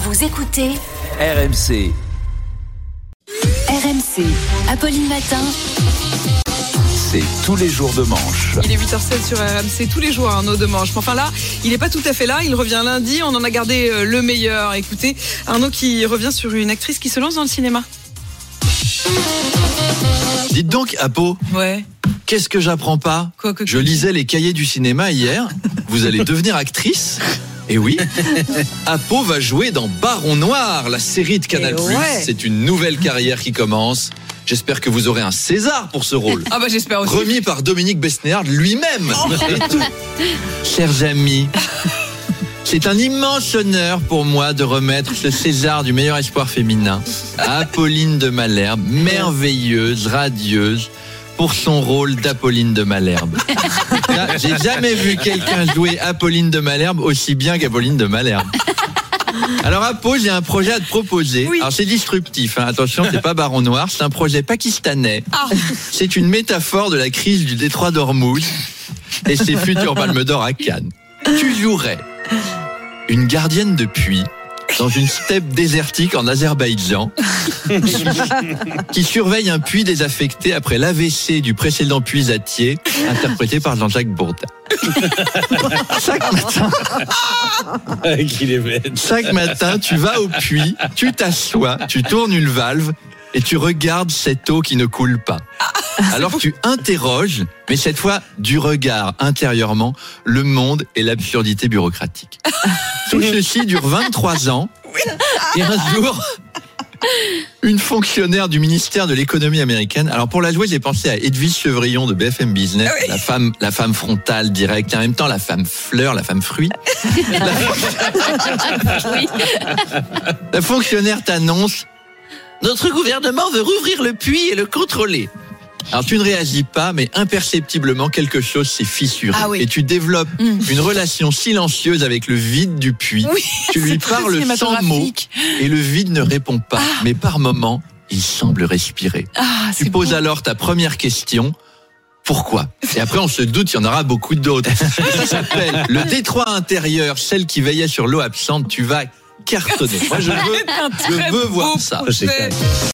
Vous écoutez RMC. RMC, Apolline Matin. C'est tous les jours de manche. Il est 8h07 sur RMC, tous les jours Arnaud de manche. Mais enfin là, il n'est pas tout à fait là, il revient lundi, on en a gardé le meilleur. Écoutez, Arnaud qui revient sur une actrice qui se lance dans le cinéma. Dites donc, Apo, Ouais. qu'est-ce que j'apprends pas ? Quoi que- Je lisais les cahiers du cinéma hier. Vous allez devenir actrice ? Et oui, Apo va jouer dans Baron Noir, la série de Canal+. Et ouais. C'est une nouvelle carrière qui commence. J'espère que vous aurez un César pour ce rôle. Ah bah j'espère aussi. Remis par Dominique Besnéard lui-même. Et tout. Chers amis, c'est un immense honneur pour moi de remettre ce César du meilleur espoir féminin à Apolline de Malherbe, merveilleuse, radieuse, pour son rôle d'Apolline de Malherbe. Là, j'ai jamais vu quelqu'un jouer Apolline de Malherbe aussi bien qu'Apolline de Malherbe. Alors Apo, j'ai un projet à te proposer. Oui. Alors c'est disruptif, hein. Attention, c'est pas Baron Noir, c'est un projet pakistanais. Ah. C'est une métaphore de la crise du détroit d'Ormuz et ses futures palmes d'or à Cannes. Tu jouerais une gardienne de puits dans une steppe désertique en Azerbaïdjan qui surveille un puits désaffecté après l'AVC du précédent puisatier interprété par Jean-Jacques Bourdin. Chaque matin, tu vas au puits, tu t'assois, tu tournes une valve et tu regardes cette eau qui ne coule pas. Alors tu interroges, mais cette fois du regard intérieurement, le monde et l'absurdité bureaucratique. Tout ceci dure 23 ans et un jour, une fonctionnaire du ministère de l'économie américaine. Alors pour la jouer, j'ai pensé à Edwige Chevrillon de BFM Business, la femme frontale directe, et en même temps la femme fleur, la femme fruit. La fonctionnaire t'annonce: notre gouvernement veut rouvrir le puits et le contrôler. Alors tu ne réagis pas, mais imperceptiblement quelque chose s'est fissuré. Ah oui. Et tu développes une relation silencieuse avec le vide du puits. Oui, tu lui c'est très parles sans mots cinématographique. et le vide ne répond pas. Mais par moments, il semble respirer. Ah, Tu c'est poses beau. alors ta première question. Pourquoi ? Et après, on se doute, il y en aura beaucoup d'autres. Ça s'appelle le détroit intérieur, celle qui veillait sur l'eau absente. Tu vas cartonner. Moi, je veux voir ça. Projet.